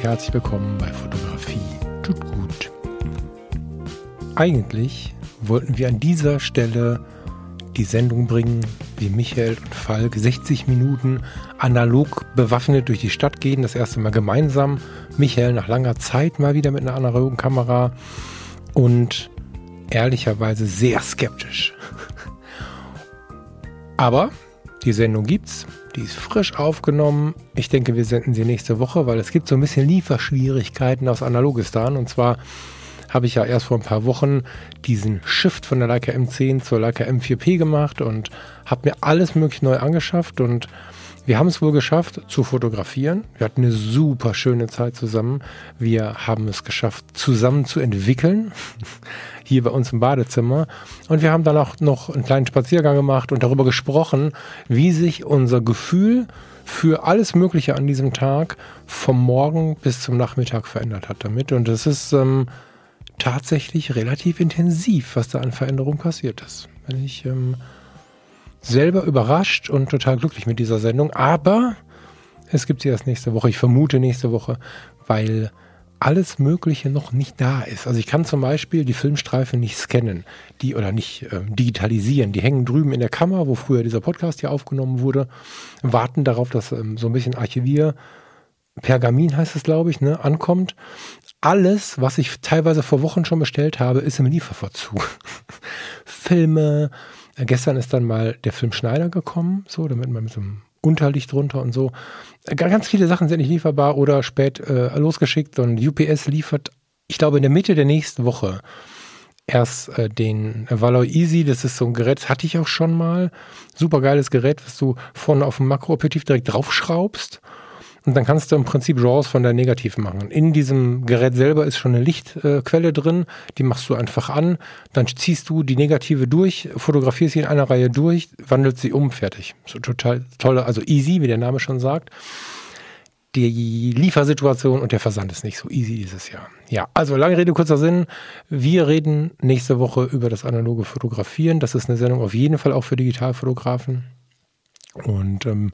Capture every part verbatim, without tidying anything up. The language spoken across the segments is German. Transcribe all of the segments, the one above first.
und herzlich willkommen bei Fotografie tut gut. Eigentlich wollten wir an dieser Stelle die Sendung bringen, wie Michael und Falk sechzig Minuten analog bewaffnet durch die Stadt gehen, das erste Mal gemeinsam. Michael nach langer Zeit mal wieder mit einer analogen Kamera und ehrlicherweise sehr skeptisch. Aber die Sendung gibt's, die ist frisch aufgenommen. Ich denke, wir senden sie nächste Woche, weil es gibt so ein bisschen Lieferschwierigkeiten aus Analogistan. Und zwar habe ich ja erst vor ein paar Wochen diesen Shift von der Leica M zehn zur Leica M vier P gemacht und habe mir alles mögliche neu angeschafft. Und wir haben es wohl geschafft zu fotografieren. Wir hatten eine super schöne Zeit zusammen. Wir haben es geschafft, zusammen zu entwickeln, hier bei uns im Badezimmer. Und wir haben dann auch noch einen kleinen Spaziergang gemacht und darüber gesprochen, wie sich unser Gefühl für alles Mögliche an diesem Tag vom Morgen bis zum Nachmittag verändert hat damit. Und es ist ähm, tatsächlich relativ intensiv, was da an Veränderung passiert ist. Bin ich ähm, selber überrascht und total glücklich mit dieser Sendung. Aber es gibt sie erst nächste Woche. Ich vermute nächste Woche, weil alles Mögliche noch nicht da ist. Also ich kann zum Beispiel die Filmstreifen nicht scannen, die oder nicht äh, digitalisieren. Die hängen drüben in der Kammer, wo früher dieser Podcast hier aufgenommen wurde, warten darauf, dass ähm, so ein bisschen Archivier, Pergamin heißt es, glaube ich, ne, ankommt. Alles, was ich teilweise vor Wochen schon bestellt habe, ist im Lieferverzug. Filme. Äh, gestern ist dann mal der Film Schneider gekommen, so, damit man mit so einem Unterlicht drunter und so. Ganz viele Sachen sind nicht lieferbar oder spät äh, losgeschickt und U P S liefert, ich glaube, in der Mitte der nächsten Woche erst äh, den Valor Easy. Das ist so ein Gerät, das hatte ich auch schon mal. Super geiles Gerät, was du vorne auf dem Makroobjektiv direkt draufschraubst. Und dann kannst du im Prinzip Raws von der Negativ machen. In diesem Gerät selber ist schon eine Lichtquelle äh, drin, die machst du einfach an, dann ziehst du die Negative durch, fotografierst sie in einer Reihe durch, wandelst sie um, fertig. So total tolle, also easy, wie der Name schon sagt. Die Liefersituation und der Versand ist nicht so easy dieses Jahr. Ja, also lange Rede, kurzer Sinn. Wir reden nächste Woche über das analoge Fotografieren. Das ist eine Sendung auf jeden Fall auch für Digitalfotografen. Und ähm,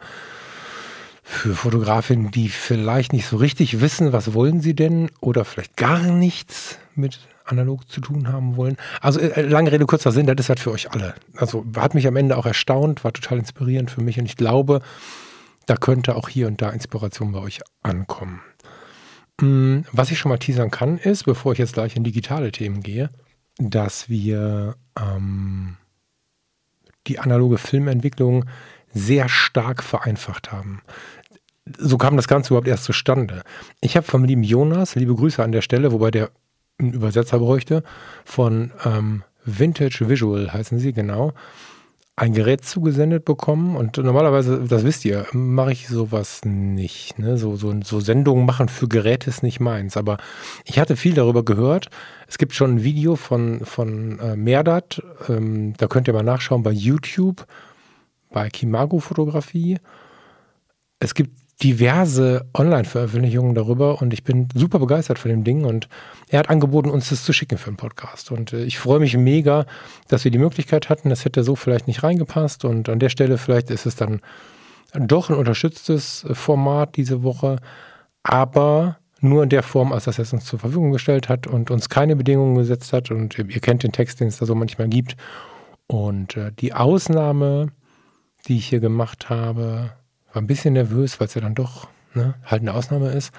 für Fotografinnen, die vielleicht nicht so richtig wissen, was wollen sie denn oder vielleicht gar nichts mit analog zu tun haben wollen. Also äh, lange Rede, kurzer Sinn, das ist halt für euch alle. Also hat mich am Ende auch erstaunt, war total inspirierend für mich und ich glaube, da könnte auch hier und da Inspiration bei euch ankommen. Hm, was ich schon mal teasern kann, ist, bevor ich jetzt gleich in digitale Themen gehe, dass wir ähm, die analoge Filmentwicklung sehr stark vereinfacht haben. So kam das Ganze überhaupt erst zustande. Ich habe vom lieben Jonas, liebe Grüße an der Stelle, wobei der einen Übersetzer bräuchte, von ähm, Vintage Visual heißen sie, genau, ein Gerät zugesendet bekommen und normalerweise, das wisst ihr, mache ich sowas nicht. Ne? So, so, so Sendungen machen für Geräte ist nicht meins, aber ich hatte viel darüber gehört. Es gibt schon ein Video von, von äh, Merdat, ähm, da könnt ihr mal nachschauen bei YouTube, bei Kimago Fotografie. Es gibt diverse Online-Veröffentlichungen darüber und ich bin super begeistert von dem Ding und er hat angeboten, uns das zu schicken für einen Podcast und äh, ich freue mich mega, dass wir die Möglichkeit hatten. Das hätte so vielleicht nicht reingepasst und an der Stelle vielleicht ist es dann doch ein unterstütztes Format diese Woche, aber nur in der Form, als das es uns zur Verfügung gestellt hat und uns keine Bedingungen gesetzt hat und ihr kennt den Text, den es da so manchmal gibt und äh, die Ausnahme, die ich hier gemacht habe, war ein bisschen nervös, weil es ja dann doch ne, halt eine Ausnahme ist,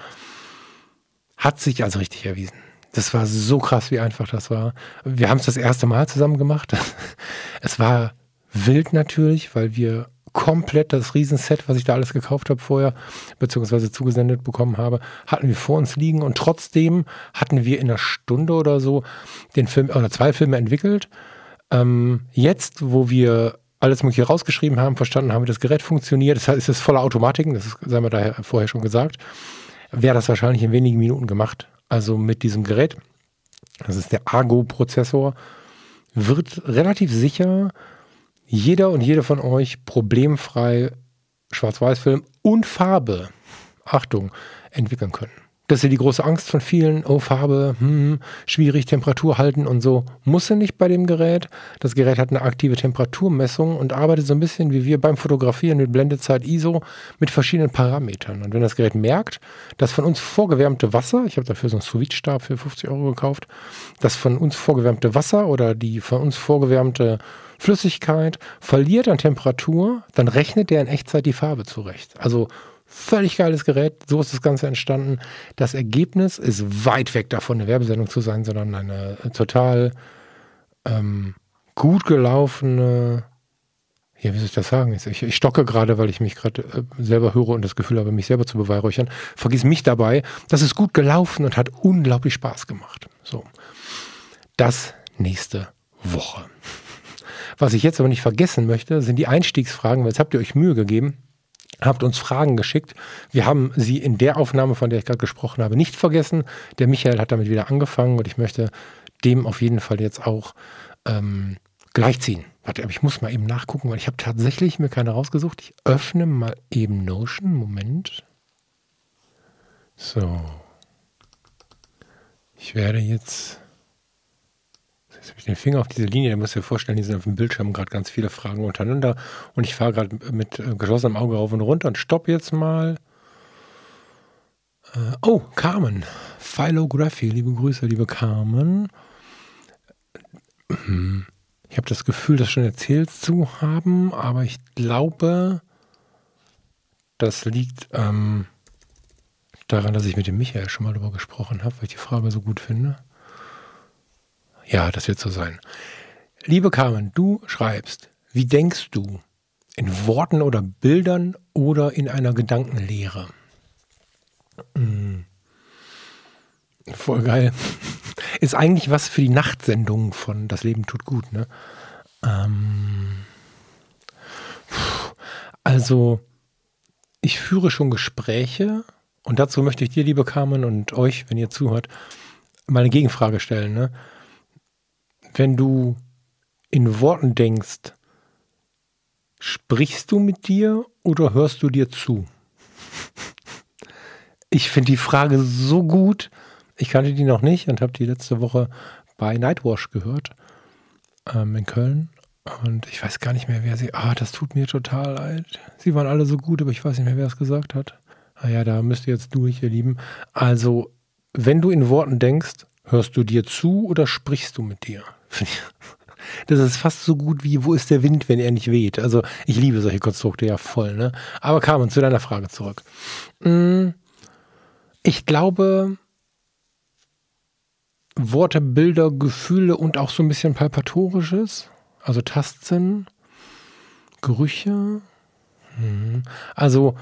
hat sich also richtig erwiesen. Das war so krass, wie einfach das war. Wir haben es das erste Mal zusammen gemacht. Es war wild natürlich, weil wir komplett das Riesenset, was ich da alles gekauft habe vorher, beziehungsweise zugesendet bekommen habe, hatten wir vor uns liegen und trotzdem hatten wir in einer Stunde oder so den Film oder zwei Filme entwickelt. Ähm, jetzt, wo wir alles mögliche rausgeschrieben haben, verstanden haben, wie das Gerät funktioniert. Das heißt, es ist voller Automatiken, das ist, sagen wir daher vorher schon gesagt, wäre das wahrscheinlich in wenigen Minuten gemacht. Also mit diesem Gerät, das ist der Argo-Prozessor, wird relativ sicher jeder und jede von euch problemfrei Schwarz-Weiß-Film und Farbe, Achtung, entwickeln können. Das ist ja die große Angst von vielen. Oh, Farbe, hm, schwierig, Temperatur halten und so. Muss sie nicht bei dem Gerät. Das Gerät hat eine aktive Temperaturmessung und arbeitet so ein bisschen wie wir beim Fotografieren mit Blendezeit I S O mit verschiedenen Parametern. Und wenn das Gerät merkt, das von uns vorgewärmte Wasser, ich habe dafür so einen Sous-Vide-Stab für fünfzig Euro gekauft, das von uns vorgewärmte Wasser oder die von uns vorgewärmte Flüssigkeit verliert an Temperatur, dann rechnet der in Echtzeit die Farbe zurecht. Also völlig geiles Gerät, so ist das Ganze entstanden. Das Ergebnis ist weit weg davon, eine Werbesendung zu sein, sondern eine total ähm, gut gelaufene, ja, wie soll ich das sagen? Ich, ich stocke gerade, weil ich mich gerade äh, selber höre und das Gefühl habe, mich selber zu beweihräuchern. Vergiss mich dabei. Das ist gut gelaufen und hat unglaublich Spaß gemacht. So, das nächste Woche. Was ich jetzt aber nicht vergessen möchte, sind die Einstiegsfragen, weil jetzt habt ihr euch Mühe gegeben. Habt uns Fragen geschickt. Wir haben sie in der Aufnahme, von der ich gerade gesprochen habe, nicht vergessen. Der Michael hat damit wieder angefangen und ich möchte dem auf jeden Fall jetzt auch ähm, gleichziehen. Warte, aber ich muss mal eben nachgucken, weil ich habe tatsächlich mir keine rausgesucht. Ich öffne mal eben Notion. Moment. So. Ich werde jetzt... Jetzt habe ich den Finger auf diese Linie, ihr müsst dir vorstellen, hier sind auf dem Bildschirm gerade ganz viele Fragen untereinander und ich fahre gerade mit äh, geschlossenem Auge rauf und runter und stopp jetzt mal. Äh, oh, Carmen. Philography, liebe Grüße, liebe Carmen. Ich habe das Gefühl, das schon erzählt zu haben, aber ich glaube, das liegt ähm, daran, dass ich mit dem Michael schon mal darüber gesprochen habe, weil ich die Frage so gut finde. Ja, das wird so sein. Liebe Carmen, du schreibst, wie denkst du? In Worten oder Bildern oder in einer Gedankenlehre? Hm. Voll geil. Ist eigentlich was für die Nachtsendung von Das Leben tut gut, ne? Ähm, also, ich führe schon Gespräche und dazu möchte ich dir, liebe Carmen, und euch, wenn ihr zuhört, mal eine Gegenfrage stellen, ne? Wenn du in Worten denkst, sprichst du mit dir oder hörst du dir zu? Ich finde die Frage so gut. Ich kannte die noch nicht und habe die letzte Woche bei Nightwash gehört ähm, in Köln. Und ich weiß gar nicht mehr, wer sie... Ah, das tut mir total leid. Sie waren alle so gut, aber ich weiß nicht mehr, wer es gesagt hat. Ah ja, da müsst ihr jetzt durch, ihr Lieben. Also, wenn du in Worten denkst, hörst du dir zu oder sprichst du mit dir? Das ist fast so gut wie, wo ist der Wind, wenn er nicht weht? Also ich liebe solche Konstrukte ja voll, ne? Aber Carmen, zu deiner Frage zurück. Ich glaube, Worte, Bilder, Gefühle und auch so ein bisschen Palpatorisches, also Tastsinn, Gerüche. Also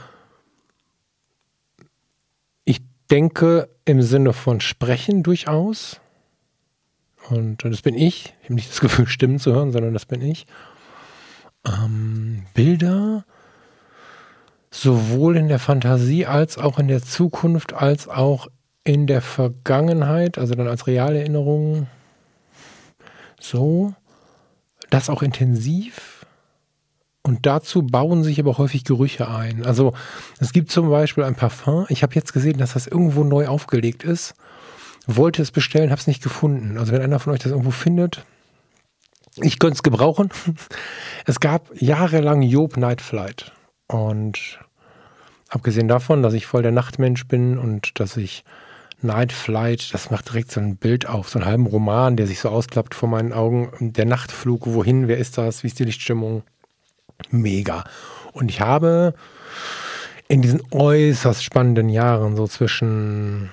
ich denke im Sinne von Sprechen durchaus. Und das bin ich. Ich habe nicht das Gefühl, Stimmen zu hören, sondern das bin ich. Ähm, Bilder, sowohl in der Fantasie als auch in der Zukunft, als auch in der Vergangenheit, also dann als Realerinnerung. So, das auch intensiv. Und dazu bauen sich aber häufig Gerüche ein. Also es gibt zum Beispiel ein Parfum. Ich habe jetzt gesehen, dass das irgendwo neu aufgelegt ist. Wollte es bestellen, habe es nicht gefunden. Also wenn einer von euch das irgendwo findet, ich könnte es gebrauchen. Es gab jahrelang Job Night Flight. Und abgesehen davon, dass ich voll der Nachtmensch bin und dass ich Night Flight, das macht direkt so ein Bild auf, so einen halben Roman, der sich so ausklappt vor meinen Augen. Der Nachtflug, wohin, wer ist das, wie ist die Lichtstimmung? Mega. Und ich habe in diesen äußerst spannenden Jahren, so zwischen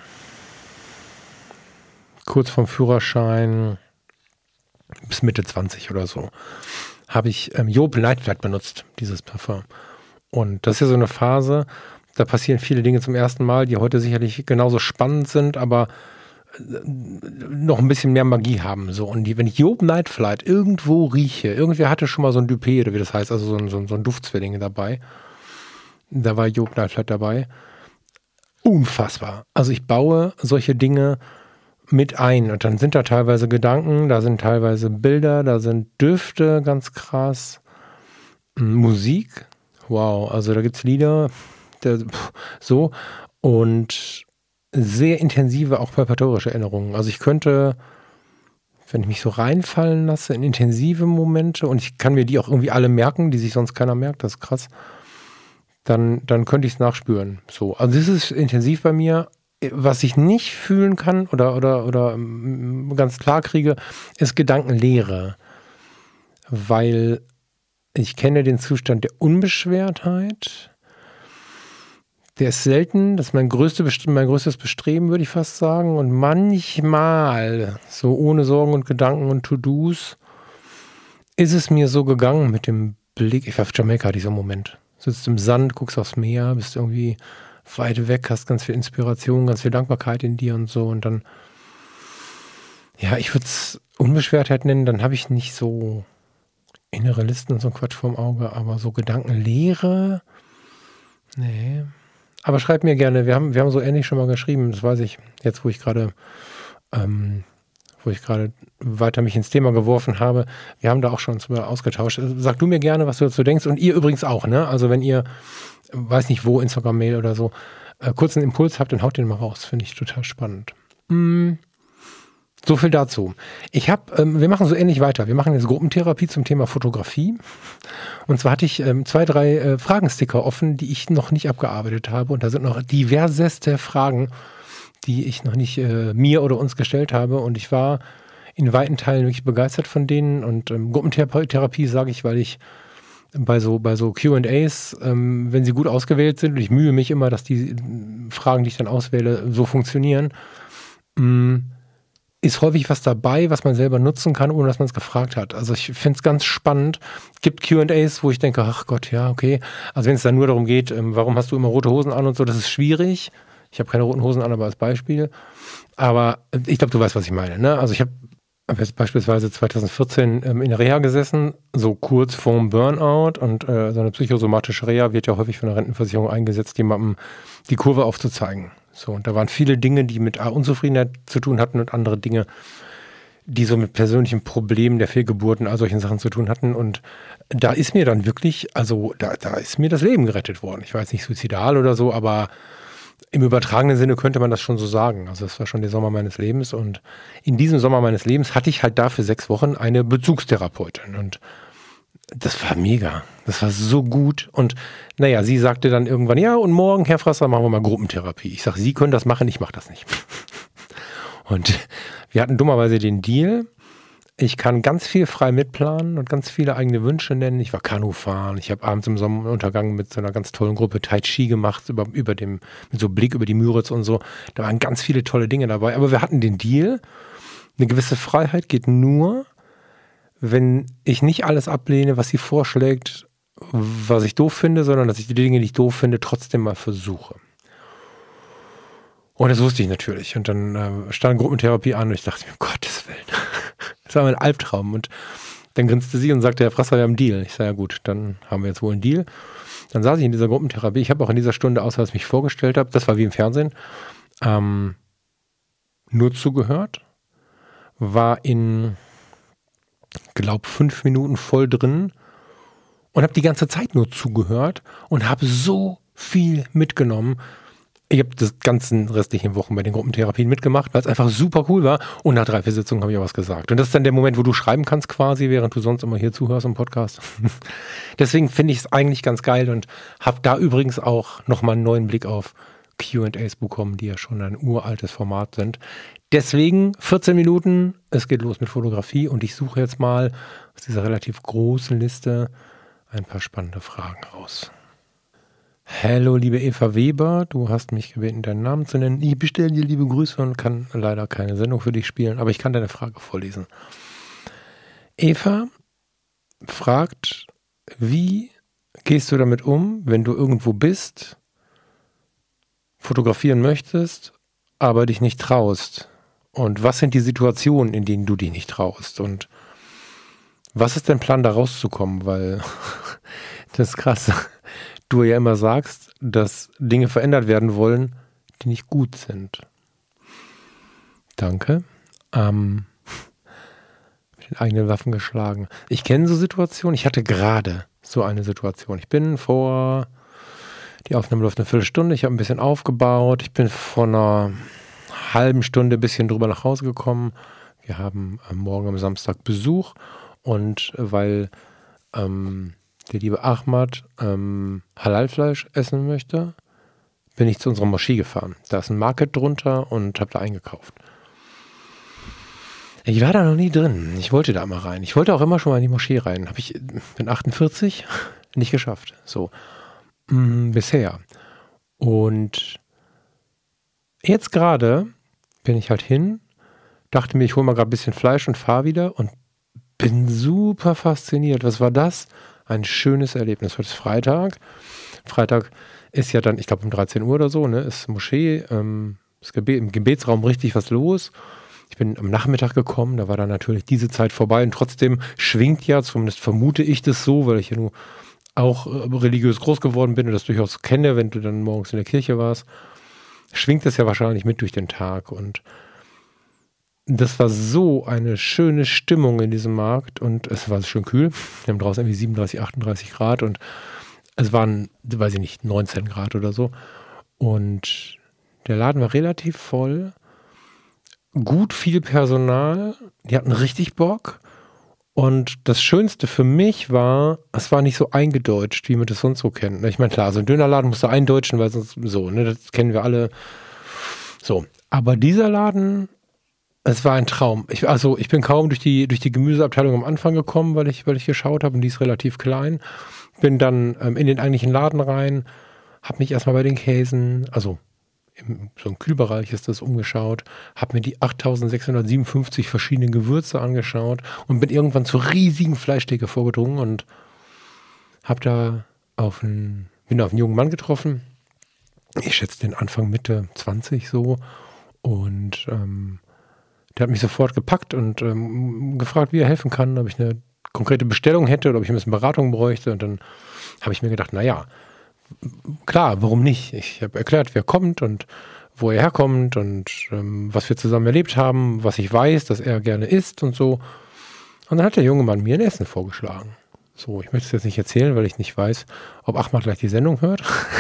kurz vorm Führerschein bis Mitte zwanzig oder so, habe ich ähm, Job Night Flight benutzt, dieses Parfum. Und das ist ja so eine Phase, da passieren viele Dinge zum ersten Mal, die heute sicherlich genauso spannend sind, aber noch ein bisschen mehr Magie haben. So. Und die, wenn ich Job Night Flight irgendwo rieche, irgendwer hatte schon mal so ein Dupé, oder wie das heißt, also so ein, so ein, so ein Duftzwilling dabei. Da war Job Night Flight dabei. Unfassbar. Also ich baue solche Dinge mit ein. Und dann sind da teilweise Gedanken, da sind teilweise Bilder, da sind Düfte, ganz krass. Musik, wow. Also da gibt es Lieder, der, pff, so. Und sehr intensive, auch palpatorische Erinnerungen. Also ich könnte, wenn ich mich so reinfallen lasse in intensive Momente und ich kann mir die auch irgendwie alle merken, die sich sonst keiner merkt, das ist krass, dann, dann könnte ich es nachspüren. So, also das ist intensiv bei mir. Was ich nicht fühlen kann oder, oder, oder ganz klar kriege, ist Gedankenleere. Weil ich kenne den Zustand der Unbeschwertheit. Der ist selten, das ist mein, größte, mein größtes Bestreben, würde ich fast sagen. Und manchmal, so ohne Sorgen und Gedanken und To-Dos, ist es mir so gegangen mit dem Blick. Ich war auf Jamaika, dieser Moment. Sitzt im Sand, guckst aufs Meer, bist irgendwie weit weg, hast ganz viel Inspiration, ganz viel Dankbarkeit in dir und so. Und dann, ja, ich würde es Unbeschwertheit nennen, dann habe ich nicht so innere Listen und so ein Quatsch vorm Auge, aber so Gedankenleere, nee. Aber schreib mir gerne, wir haben, wir haben so ähnlich schon mal geschrieben, das weiß ich, jetzt wo ich gerade ähm, wo ich gerade weiter mich ins Thema geworfen habe, wir haben da auch schon drüber ausgetauscht. Sag du mir gerne, was du dazu denkst und ihr übrigens auch, ne? Also wenn ihr, weiß nicht wo, Instagram-Mail oder so, äh, kurz einen Impuls habt, dann haut den mal raus, finde ich total spannend. Mm. So viel dazu. Ich habe, ähm, wir machen so ähnlich weiter. Wir machen jetzt Gruppentherapie zum Thema Fotografie. Und zwar hatte ich ähm, zwei, drei äh, Fragensticker offen, die ich noch nicht abgearbeitet habe. Und da sind noch diverseste Fragen, die ich noch nicht äh, mir oder uns gestellt habe. Und ich war in weiten Teilen wirklich begeistert von denen. Und ähm, Gruppentherapie sage ich, weil ich bei so, bei so Q and A's, ähm, wenn sie gut ausgewählt sind, und ich mühe mich immer, dass die Fragen, die ich dann auswähle, so funktionieren, mh, ist häufig was dabei, was man selber nutzen kann, ohne dass man es gefragt hat. Also ich finde es ganz spannend. Gibt Q and A's, wo ich denke, ach Gott, ja, okay. Also wenn es dann nur darum geht, ähm, warum hast du immer rote Hosen an und so, das ist schwierig. Ich habe keine roten Hosen an, aber als Beispiel. Aber ich glaube, du weißt, was ich meine, ne? Also ich habe hab jetzt beispielsweise zwanzig vierzehn ähm, in der Reha gesessen, so kurz vorm Burnout. Und äh, so eine psychosomatische Reha wird ja häufig von der Rentenversicherung eingesetzt, jemandem die Kurve aufzuzeigen. So, und da waren viele Dinge, die mit Unzufriedenheit zu tun hatten und andere Dinge, die so mit persönlichen Problemen der Fehlgeburten, all solchen Sachen zu tun hatten. Und da ist mir dann wirklich, also da, da ist mir das Leben gerettet worden. Ich war jetzt nicht suizidal oder so, aber im übertragenen Sinne könnte man das schon so sagen. Also das war schon der Sommer meines Lebens. Und in diesem Sommer meines Lebens hatte ich halt da für sechs Wochen eine Bezugstherapeutin. Und das war mega. Das war so gut. Und naja, sie sagte dann irgendwann, ja, und morgen, Herr Frasser, machen wir mal Gruppentherapie. Ich sage, Sie können das machen, ich mache das nicht. Und wir hatten dummerweise den Deal, ich kann ganz viel frei mitplanen und ganz viele eigene Wünsche nennen. Ich war Kanu fahren, ich habe abends im Sonnenuntergang mit so einer ganz tollen Gruppe Tai Chi gemacht, über, über dem, mit so Blick über die Müritz und so. Da waren ganz viele tolle Dinge dabei. Aber wir hatten den Deal, eine gewisse Freiheit geht nur, wenn ich nicht alles ablehne, was sie vorschlägt, was ich doof finde, sondern dass ich die Dinge, die ich doof finde, trotzdem mal versuche. Und das wusste ich natürlich. Und dann äh, stand Gruppentherapie an und ich dachte mir, um Gottes Willen, das war mein Albtraum. Und dann grinste sie und sagte, Herr Frasser, wir haben einen Deal. Ich sage, ja gut, dann haben wir jetzt wohl einen Deal. Dann saß ich in dieser Gruppentherapie. Ich habe auch in dieser Stunde, außer dass ich mich vorgestellt habe, das war wie im Fernsehen, ähm, nur zugehört, war in glaube fünf Minuten voll drin und habe die ganze Zeit nur zugehört und habe so viel mitgenommen. Ich habe das ganzen restlichen Wochen bei den Gruppentherapien mitgemacht, weil es einfach super cool war. Und nach drei, vier Sitzungen habe ich auch was gesagt. Und das ist dann der Moment, wo du schreiben kannst quasi, während du sonst immer hier zuhörst im Podcast. Deswegen finde ich es eigentlich ganz geil und habe da übrigens auch nochmal einen neuen Blick auf Q and A's bekommen, die ja schon ein uraltes Format sind. Deswegen vierzehn Minuten, es geht los mit Fotografie und ich suche jetzt mal aus dieser relativ großen Liste ein paar spannende Fragen raus. Hallo liebe Eva Weber, du hast mich gebeten, deinen Namen zu nennen. Ich bestelle dir liebe Grüße und kann leider keine Sendung für dich spielen, aber ich kann deine Frage vorlesen. Eva fragt, wie gehst du damit um, wenn du irgendwo bist, fotografieren möchtest, aber dich nicht traust? Und was sind die Situationen, in denen du dich nicht traust? Und was ist dein Plan, da rauszukommen? Weil das ist krass. Du ja immer sagst, dass Dinge verändert werden wollen, die nicht gut sind. Danke. Ähm, mit den eigenen Waffen geschlagen. Ich kenne so Situationen. Ich hatte gerade so eine Situation. Ich bin vor Die Aufnahme läuft eine Viertelstunde. Ich habe ein bisschen aufgebaut. Ich bin vor einer halben Stunde ein bisschen drüber nach Hause gekommen. Wir haben am Morgen am Samstag Besuch. Und weil ähm, der liebe Ahmad ähm, Halalfleisch essen möchte, bin ich zu unserer Moschee gefahren. Da ist ein Market drunter und habe da eingekauft. Ich war da noch nie drin. Ich wollte da mal rein. Ich wollte auch immer schon mal in die Moschee rein. Hab ich, bin achtundvierzig, nicht geschafft. So. Mm, bisher. Und jetzt gerade bin ich halt hin, dachte mir, ich hole mal gerade ein bisschen Fleisch und fahre wieder und bin super fasziniert. Was war das? Ein schönes Erlebnis. Heute ist Freitag. Freitag ist ja dann, ich glaube um dreizehn Uhr oder so, ne, ist Moschee, ähm, ist Gebet, im Gebetsraum richtig was los. Ich bin am Nachmittag gekommen, da war dann natürlich diese Zeit vorbei und trotzdem schwingt ja, zumindest vermute ich das so, weil ich ja nur auch äh, religiös groß geworden bin und das durchaus kenne, wenn du dann morgens in der Kirche warst, schwingt das ja wahrscheinlich mit durch den Tag. Und das war so eine schöne Stimmung in diesem Markt und es war schön kühl. Wir haben draußen irgendwie siebenunddreißig, achtunddreißig Grad und es waren, weiß ich nicht, neunzehn Grad oder so. Und der Laden war relativ voll. Gut viel Personal. Die hatten richtig Bock. Und das Schönste für mich war, es war nicht so eingedeutscht, wie man das sonst so kennt. Ich meine, klar, so ein Dönerladen musst du eindeutschen, weil sonst so, ne, das kennen wir alle. So. Aber dieser Laden, es war ein Traum. Ich, also ich bin kaum durch die, durch die Gemüseabteilung am Anfang gekommen, weil ich, weil ich geschaut habe und die ist relativ klein. Bin dann ähm, in den eigentlichen Laden rein, habe mich erstmal bei den Käsen, also im, so im Kühlbereich ist das, umgeschaut, habe mir die achttausendsechshundertsiebenundfünfzig verschiedenen Gewürze angeschaut und bin irgendwann zur riesigen Fleischtheke vorgedrungen und habe da auf einen, bin da auf einen jungen Mann getroffen. Ich schätze den Anfang Mitte zwanzig so und ähm, der hat mich sofort gepackt und ähm, gefragt, wie er helfen kann, ob ich eine konkrete Bestellung hätte oder ob ich ein bisschen Beratung bräuchte. Und dann habe ich mir gedacht, naja, klar, warum nicht? Ich habe erklärt, wer kommt und wo er herkommt und ähm, was wir zusammen erlebt haben, was ich weiß, dass er gerne isst und so. Und dann hat der junge Mann mir ein Essen vorgeschlagen. So, ich möchte es jetzt nicht erzählen, weil ich nicht weiß, ob Ahmad gleich die Sendung hört.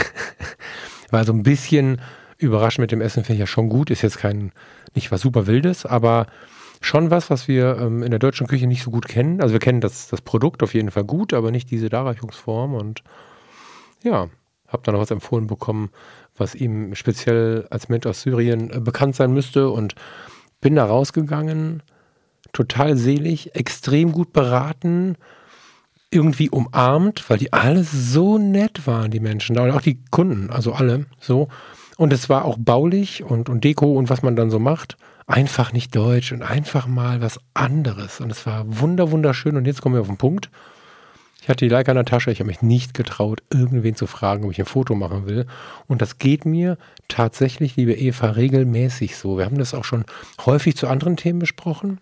War so ein bisschen überrascht mit dem Essen, finde ich ja schon gut. Ist jetzt kein, nicht was super Wildes, aber schon was, was wir ähm, in der deutschen Küche nicht so gut kennen. Also wir kennen das, das Produkt auf jeden Fall gut, aber nicht diese Darreichungsform. Und ja, habe dann noch was empfohlen bekommen, was ihm speziell als Mensch aus Syrien äh, bekannt sein müsste. Und bin da rausgegangen, total selig, extrem gut beraten, irgendwie umarmt, weil die alle so nett waren, die Menschen da. Und auch die Kunden, also alle so. Und es war auch baulich und, und Deko und was man dann so macht. Einfach nicht deutsch und einfach mal was anderes. Und es war wunder, wunderschön. Und jetzt kommen wir auf den Punkt. Ich hatte die Leica in der Tasche. Ich habe mich nicht getraut, irgendwen zu fragen, ob ich ein Foto machen will. Und das geht mir tatsächlich, liebe Eva, regelmäßig so. Wir haben das auch schon häufig zu anderen Themen besprochen.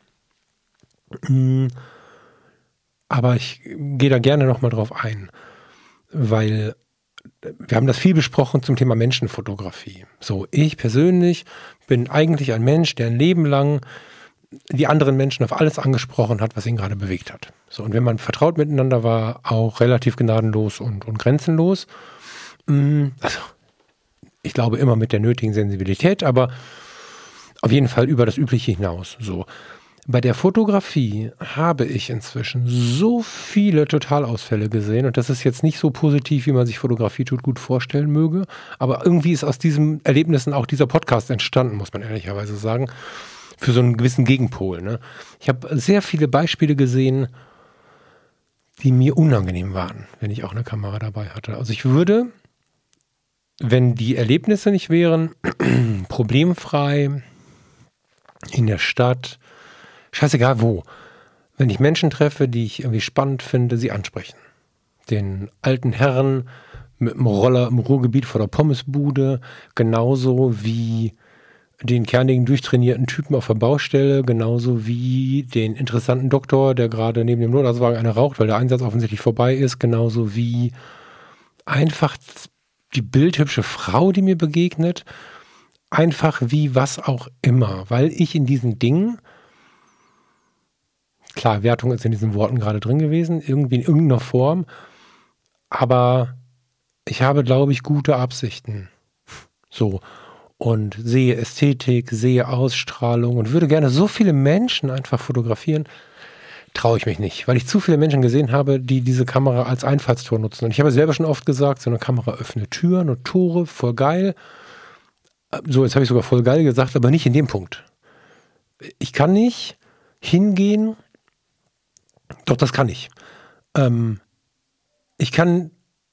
Aber ich gehe da gerne nochmal drauf ein. Weil wir haben das viel besprochen zum Thema Menschenfotografie. So, ich persönlich bin eigentlich ein Mensch, der ein Leben lang die anderen Menschen auf alles angesprochen hat, was ihn gerade bewegt hat. So, und wenn man vertraut miteinander war, auch relativ gnadenlos und, und grenzenlos. Also, ich glaube immer mit der nötigen Sensibilität, aber auf jeden Fall über das Übliche hinaus. So. Bei der Fotografie habe ich inzwischen so viele Totalausfälle gesehen und das ist jetzt nicht so positiv, wie man sich Fotografie tut, gut vorstellen möge, aber irgendwie ist aus diesen Erlebnissen auch dieser Podcast entstanden, muss man ehrlicherweise sagen, für so einen gewissen Gegenpol. Ne? Ich habe sehr viele Beispiele gesehen, die mir unangenehm waren, wenn ich auch eine Kamera dabei hatte. Also ich würde, wenn die Erlebnisse nicht wären, problemfrei in der Stadt, scheißegal wo, wenn ich Menschen treffe, die ich irgendwie spannend finde, sie ansprechen. Den alten Herrn mit dem Roller im Ruhrgebiet vor der Pommesbude, genauso wie den kernigen, durchtrainierten Typen auf der Baustelle, genauso wie den interessanten Doktor, der gerade neben dem Notarztwagen eine raucht, weil der Einsatz offensichtlich vorbei ist, genauso wie einfach die bildhübsche Frau, die mir begegnet, einfach wie was auch immer, weil ich in diesen Dingen, klar, Wertung ist in diesen Worten gerade drin gewesen, irgendwie in irgendeiner Form, aber ich habe, glaube ich, gute Absichten. So. Und sehe Ästhetik, sehe Ausstrahlung und würde gerne so viele Menschen einfach fotografieren, traue ich mich nicht, weil ich zu viele Menschen gesehen habe, die diese Kamera als Einfallstor nutzen. Und ich habe selber schon oft gesagt, so eine Kamera öffnet Türen und Tore, voll geil. So, jetzt habe ich sogar voll geil gesagt, aber nicht in dem Punkt. Ich kann nicht hingehen, doch das kann ich. Ähm, ich kann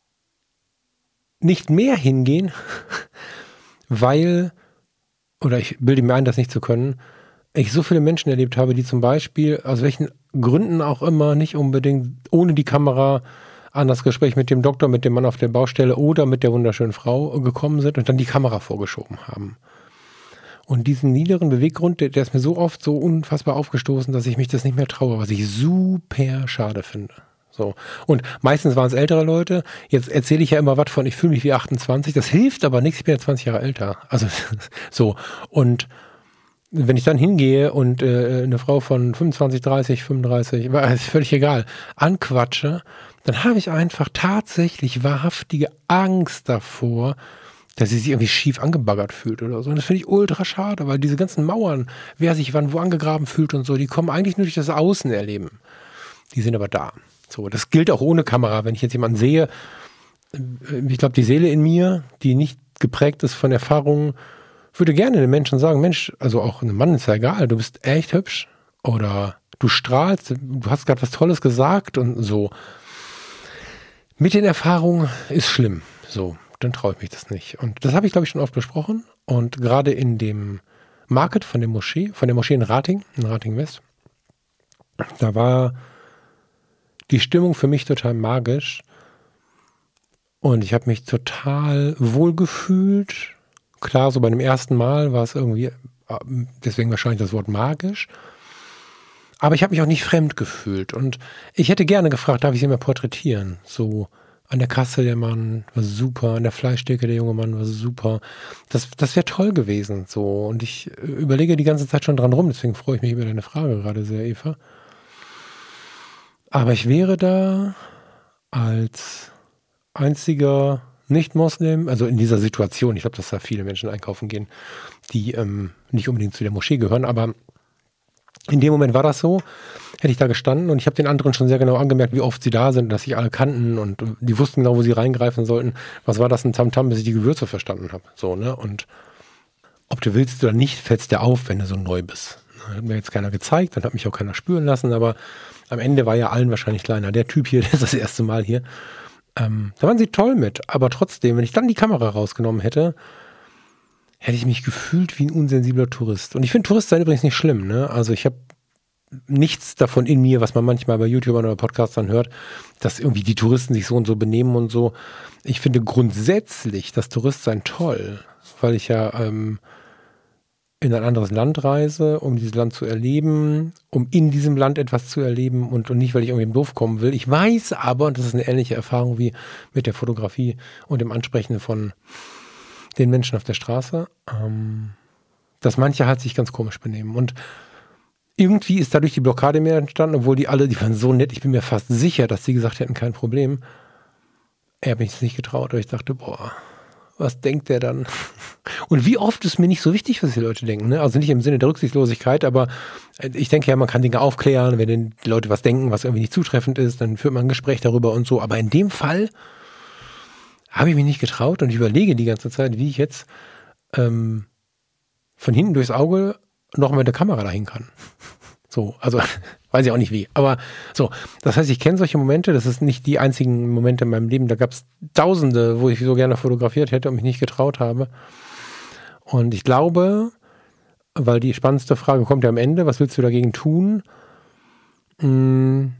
nicht mehr hingehen, weil, oder ich bilde mir ein, das nicht zu können, ich so viele Menschen erlebt habe, die zum Beispiel, aus welchen Gründen auch immer, nicht unbedingt ohne die Kamera an das Gespräch mit dem Doktor, mit dem Mann auf der Baustelle oder mit der wunderschönen Frau gekommen sind und dann die Kamera vorgeschoben haben. Und diesen niederen Beweggrund, der, der ist mir so oft so unfassbar aufgestoßen, dass ich mich das nicht mehr traue, was ich super schade finde. So. Und meistens waren es ältere Leute. Jetzt erzähle ich ja immer was von, ich fühle mich wie achtundzwanzig. Das hilft aber nichts, ich bin ja zwanzig Jahre älter. Also so. Und wenn ich dann hingehe und äh, eine Frau von fünfundzwanzig, dreißig, fünfunddreißig, ist völlig egal, anquatsche, dann habe ich einfach tatsächlich wahrhaftige Angst davor, dass sie sich irgendwie schief angebaggert fühlt oder so. Und das finde ich ultra schade, weil diese ganzen Mauern, wer sich wann wo angegraben fühlt und so, die kommen eigentlich nur durch das Außenerleben. Die sind aber da. So, das gilt auch ohne Kamera. Wenn ich jetzt jemanden sehe, ich glaube, die Seele in mir, die nicht geprägt ist von Erfahrungen, würde gerne den Menschen sagen, Mensch, also auch einem Mann ist ja egal, du bist echt hübsch oder du strahlst, du hast gerade was Tolles gesagt und so. Mit den Erfahrungen ist schlimm. So, dann traue ich mich das nicht. Und das habe ich, glaube ich, schon oft besprochen. Und gerade in dem Market von der Moschee, von der Moschee in Rating, in Rating West, da war die Stimmung für mich total magisch. Und ich habe mich total wohl gefühlt. Klar, so bei dem ersten Mal war es irgendwie, deswegen wahrscheinlich das Wort magisch. Aber ich habe mich auch nicht fremd gefühlt. Und ich hätte gerne gefragt, darf ich sie mal porträtieren? So an der Kasse der Mann war super, an der Fleischtheke der junge Mann war super. Das, das wäre toll gewesen. So. Und ich überlege die ganze Zeit schon dran rum, deswegen freue ich mich über deine Frage gerade sehr, Eva. Aber ich wäre da als einziger Nicht-Moslem, also in dieser Situation, ich glaube, dass da viele Menschen einkaufen gehen, die ähm, nicht unbedingt zu der Moschee gehören, aber in dem Moment war das so, hätte ich da gestanden und ich habe den anderen schon sehr genau angemerkt, wie oft sie da sind, dass sich alle kannten und die wussten genau, wo sie reingreifen sollten. Was war das, ein Tamtam, bis ich die Gewürze verstanden habe. So, ne? Und ob du willst oder nicht, fällt es dir auf, wenn du so neu bist. Hat mir jetzt keiner gezeigt, dann hat mich auch keiner spüren lassen, aber am Ende war ja allen wahrscheinlich kleiner. Der Typ hier, der ist das erste Mal hier. Ähm, da waren sie toll mit, aber trotzdem, wenn ich dann die Kamera rausgenommen hätte, hätte ich mich gefühlt wie ein unsensibler Tourist. Und ich finde Tourist sein übrigens nicht schlimm, ne? Also ich habe nichts davon in mir, was man manchmal bei YouTubern oder Podcastern hört, dass irgendwie die Touristen sich so und so benehmen und so. Ich finde grundsätzlich das Touristsein toll, weil ich ja ähm, in ein anderes Land reise, um dieses Land zu erleben, um in diesem Land etwas zu erleben und, und nicht, weil ich irgendwie im Dorf kommen will. Ich weiß aber, und das ist eine ähnliche Erfahrung wie mit der Fotografie und dem Ansprechen von den Menschen auf der Straße, ähm, dass manche halt sich ganz komisch benehmen. Und irgendwie ist dadurch die Blockade mehr entstanden, obwohl die alle, die waren so nett, ich bin mir fast sicher, dass sie gesagt hätten, kein Problem. Er hat mich das nicht getraut, aber ich dachte, boah, was denkt der dann? Und wie oft ist mir nicht so wichtig, was die Leute denken, ne? Also nicht im Sinne der Rücksichtslosigkeit, aber ich denke ja, man kann Dinge aufklären, wenn die Leute was denken, was irgendwie nicht zutreffend ist, dann führt man ein Gespräch darüber und so. Aber in dem Fall habe ich mich nicht getraut und ich überlege die ganze Zeit, wie ich jetzt ähm, von hinten durchs Auge noch mit der Kamera dahin kann. So, also weiß ich auch nicht wie. Aber so, das heißt, ich kenne solche Momente, das ist nicht die einzigen Momente in meinem Leben, da gab es Tausende, wo ich so gerne fotografiert hätte und mich nicht getraut habe. Und ich glaube, weil die spannendste Frage kommt ja am Ende, was willst du dagegen tun? Hm.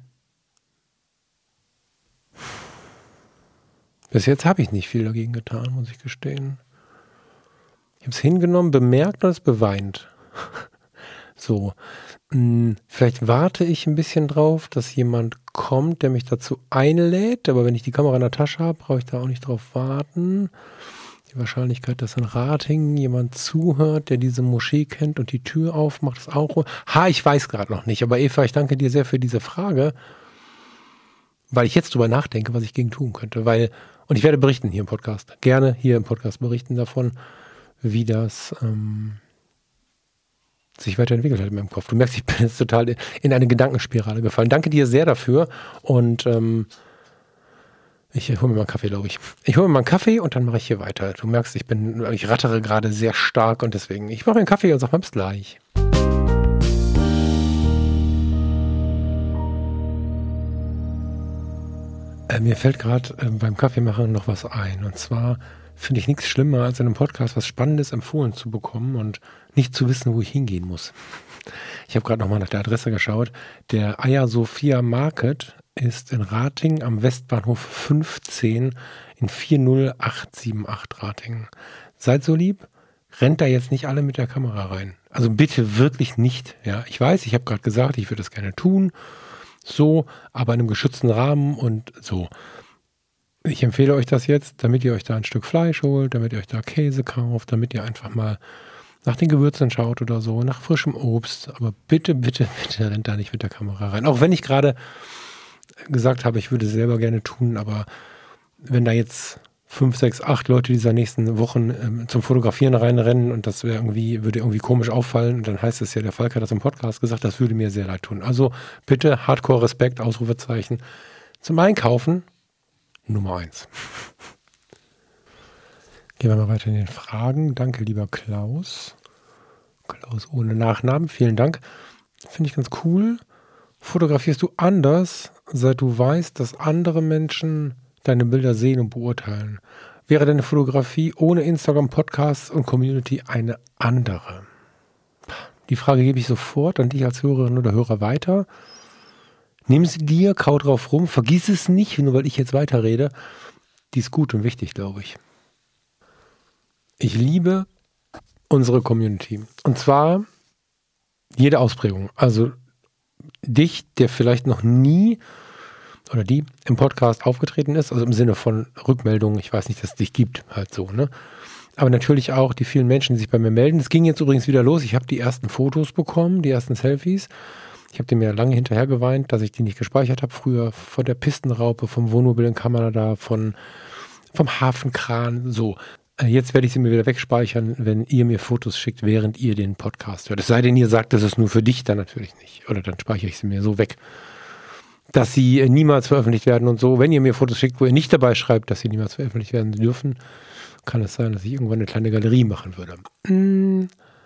Bis jetzt habe ich nicht viel dagegen getan, muss ich gestehen. Ich habe es hingenommen, bemerkt und es beweint. So, mh, vielleicht warte ich ein bisschen drauf, dass jemand kommt, der mich dazu einlädt, aber wenn ich die Kamera in der Tasche habe, brauche ich da auch nicht drauf warten. Die Wahrscheinlichkeit, dass in Rating jemand zuhört, der diese Moschee kennt und die Tür aufmacht, ist auch... Ha, ich weiß gerade noch nicht, aber Eva, ich danke dir sehr für diese Frage, weil ich jetzt drüber nachdenke, was ich gegen tun könnte, weil... Und ich werde berichten hier im Podcast. Gerne hier im Podcast berichten davon, wie das ähm, sich weiterentwickelt hat in meinem Kopf. Du merkst, ich bin jetzt total in eine Gedankenspirale gefallen. Danke dir sehr dafür. Und ähm, ich hole mir mal einen Kaffee, glaube ich. Ich hole mir mal einen Kaffee und dann mache ich hier weiter. Du merkst, ich bin, ich rattere gerade sehr stark und deswegen, ich mache mir einen Kaffee und sag mal bis gleich. Äh, mir fällt gerade äh, beim Kaffeemachen noch was ein. Und zwar finde ich nichts schlimmer, als in einem Podcast was Spannendes empfohlen zu bekommen und nicht zu wissen, wo ich hingehen muss. Ich habe gerade nochmal nach der Adresse geschaut. Der Aya Sophia Market ist in Ratingen am Westbahnhof fünfzehn in vier null acht sieben acht Ratingen. Seid so lieb, rennt da jetzt nicht alle mit der Kamera rein. Also bitte wirklich nicht. Ja, ich weiß, ich habe gerade gesagt, ich würde das gerne tun, so, aber in einem geschützten Rahmen und so. Ich empfehle euch das jetzt, damit ihr euch da ein Stück Fleisch holt, damit ihr euch da Käse kauft, damit ihr einfach mal nach den Gewürzen schaut oder so, nach frischem Obst. Aber bitte, bitte, bitte rennt da nicht mit der Kamera rein. Auch wenn ich gerade gesagt habe, ich würde es selber gerne tun, aber wenn da jetzt fünf, sechs, acht Leute dieser nächsten Wochen ähm, zum Fotografieren reinrennen und das wäre irgendwie, würde irgendwie komisch auffallen und dann heißt es ja, der Falk hat das im Podcast gesagt, das würde mir sehr leid tun. Also bitte Hardcore Respekt, Ausrufezeichen. Zum Einkaufen Nummer eins. Gehen wir mal weiter in den Fragen. Danke, lieber Klaus. Klaus ohne Nachnamen, vielen Dank. Finde ich ganz cool. Fotografierst du anders, seit du weißt, dass andere Menschen deine Bilder sehen und beurteilen? Wäre deine Fotografie ohne Instagram, Podcasts und Community eine andere? Die Frage gebe ich sofort an dich als Hörerin oder Hörer weiter. Nimm sie dir, kau drauf rum, vergiss es nicht, nur weil ich jetzt weiterrede. Die ist gut und wichtig, glaube ich. Ich liebe unsere Community. Und zwar jede Ausprägung. Also dich, der vielleicht noch nie oder die im Podcast aufgetreten ist, also im Sinne von Rückmeldungen, ich weiß nicht, dass es dich gibt, halt so, ne? Aber natürlich auch die vielen Menschen, die sich bei mir melden. Es ging jetzt übrigens wieder los. Ich habe die ersten Fotos bekommen, die ersten Selfies. Ich habe dem ja lange hinterher geweint, dass ich die nicht gespeichert habe früher, von der Pistenraupe, vom Wohnmobil in Kanada, von, vom Hafenkran, so. Jetzt werde ich sie mir wieder wegspeichern, wenn ihr mir Fotos schickt, während ihr den Podcast hört. Es sei denn, ihr sagt, das ist nur für dich, dann natürlich nicht. Oder dann speichere ich sie mir so weg, dass sie niemals veröffentlicht werden und so. Wenn ihr mir Fotos schickt, wo ihr nicht dabei schreibt, dass sie niemals veröffentlicht werden dürfen, kann es sein, dass ich irgendwann eine kleine Galerie machen würde. Hm.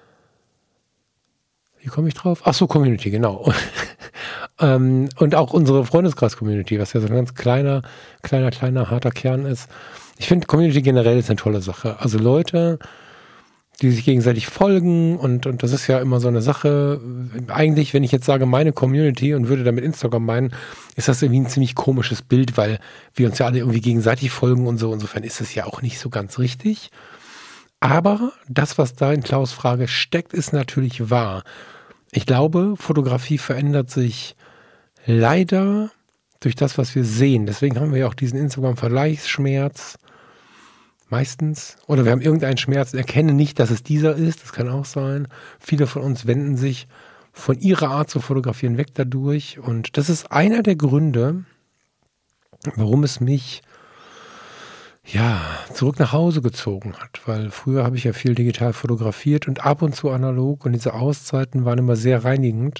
Wie komme ich drauf? Ach so, Community, genau. ähm, und auch unsere Freundeskreis-Community, was ja so ein ganz kleiner, kleiner, kleiner, harter Kern ist. Ich finde, Community generell ist eine tolle Sache. Also Leute, die sich gegenseitig folgen und, und das ist ja immer so eine Sache. Eigentlich, wenn ich jetzt sage, meine Community und würde damit Instagram meinen, ist das irgendwie ein ziemlich komisches Bild, weil wir uns ja alle irgendwie gegenseitig folgen und so. Insofern ist es ja auch nicht so ganz richtig. Aber das, was da in Klaus' Frage steckt, ist natürlich wahr. Ich glaube, Fotografie verändert sich leider durch das, was wir sehen. Deswegen haben wir ja auch diesen Instagram-Vergleichsschmerz meistens. Oder wir haben irgendeinen Schmerz, erkennen nicht, dass es dieser ist. Das kann auch sein. Viele von uns wenden sich von ihrer Art zu fotografieren weg dadurch. Und das ist einer der Gründe, warum es mich ja zurück nach Hause gezogen hat. Weil früher habe ich ja viel digital fotografiert und ab und zu analog. Und diese Auszeiten waren immer sehr reinigend.